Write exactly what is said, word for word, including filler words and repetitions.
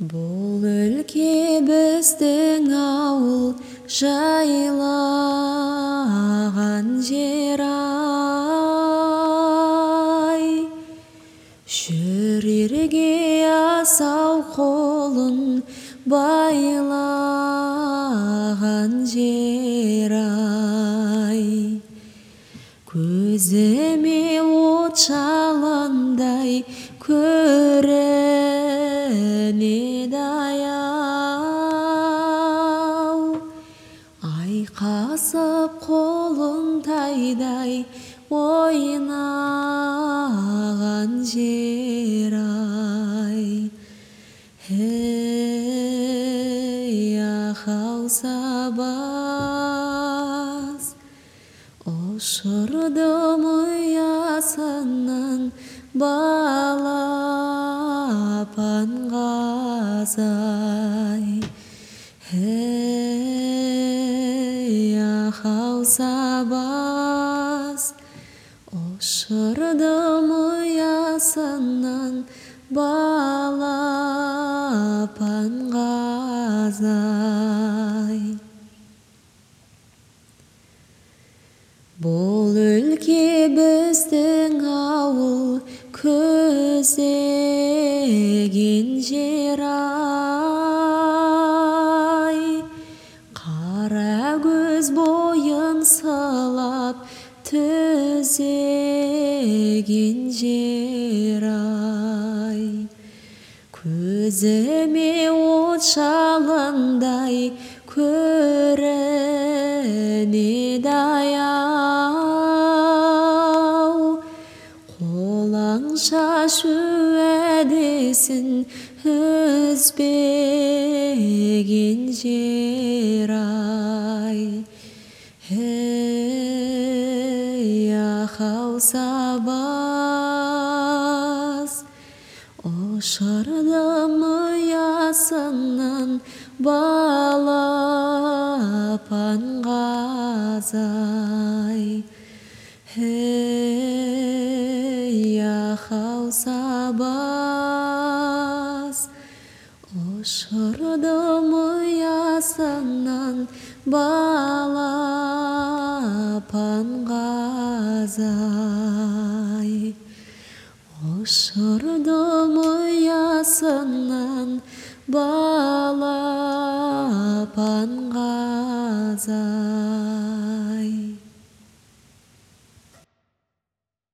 Бұл өлке біздің ауыл жайлаған жер ай, жүрерге асау қолын байлаған жер ай, көзіме от жалындай көрінеді аяу, айқасып қолың тайдай ойнаған жер ай. Ей ақау сабаз, ұшырдым ұясынан балапан қазай. Ей ақау сабаз, ұшырдым ұясынан балапан қазай. Бұл өлке біздің ауыл көздеген жер ай, қара көз бойын сылап түзеген жер ай, көзіме от жалындай көрінеді аяу, қолаң шашу әдесін үзбеген жер ай. Ей ақау сабаз, ұшырдым ұясынан балапан қазай. Ей ақау сабаз, ұшырдым ұясынан балапан қазай. Ұшырдым ұясынан балапан қазай.